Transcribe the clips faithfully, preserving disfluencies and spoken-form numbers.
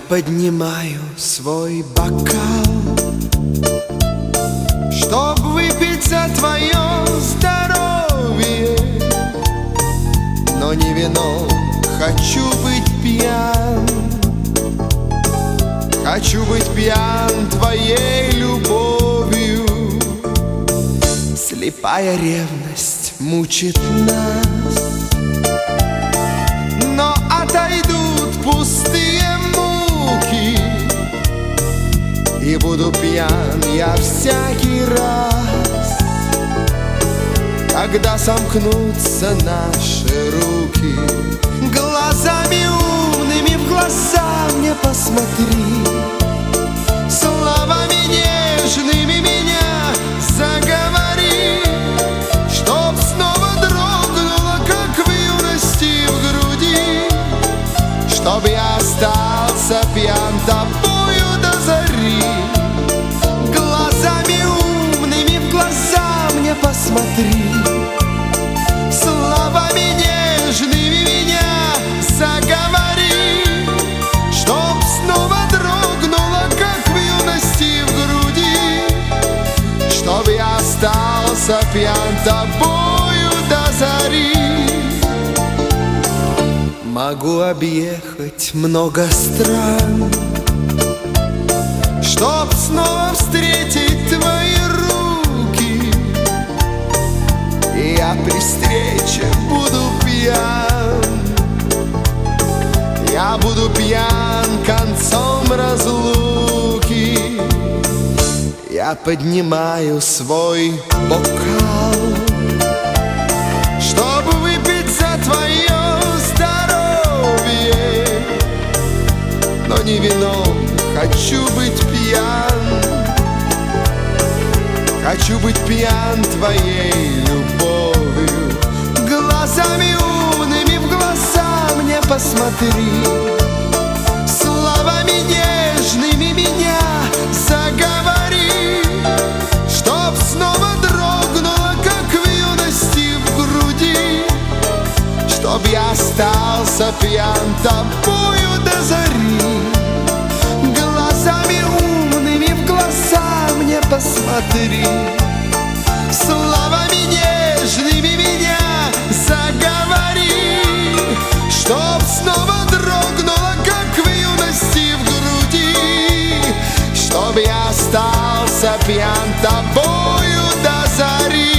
поднимаю свой бокал, чтоб выпить за твое здоровье, но не вином хочу быть пьян. Хочу быть пьян твоей любовью. Слепая ревность мучит нас, но отойдут пустые муки, и буду пьян я всякий раз, когда сомкнутся наши руки. Глазами умными в глаза мне посмотри, словами нежными меня заговори, чтоб снова дрогнуло, как в юности в груди, чтоб я остался пьян тобою до зари. Глазами умными в глаза мне посмотри, словами нежными меня заговори, чтоб снова дрогнуло, как в юности в груди, чтоб я остался пьян тобою до зари. Могу объехать много стран, чтоб снова встретить твои руки, и я при встрече буду пьян. Я буду пьян концом разлуки. Я поднимаю свой бокал, чтобы выпить за твое здоровье, но не вином хочу быть пьян. Хочу быть пьян твоей любовью. Глазами умными в глаза мне посмотри, словами нежными меня заговори, чтоб снова дрогнуло, как в юности в груди, чтоб я остался пьян тобою до зари. Глазами умными в глаза мне посмотри, словами нежными меня заговори, чтоб снова дрогнуло, как в юности в груди, чтоб я остался пьян тобою до зари.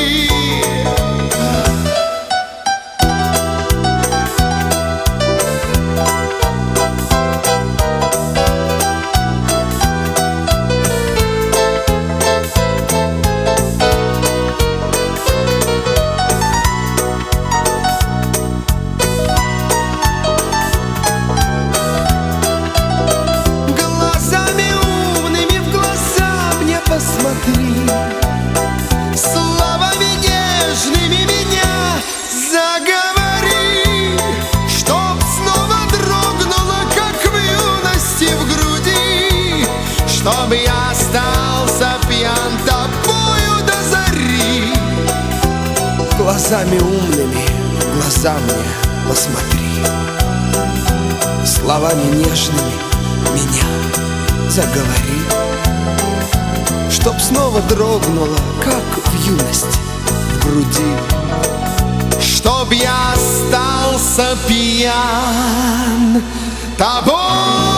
Посмотри, словами нежными меня заговори, чтоб снова дрогнуло, как в юности в груди, чтоб я остался пьян тобою до зари. Глазами умными в глаза мне посмотри, словами нежными меня заговори, чтоб снова дрогнуло, как в юности в груди, чтоб я остался пьян тобой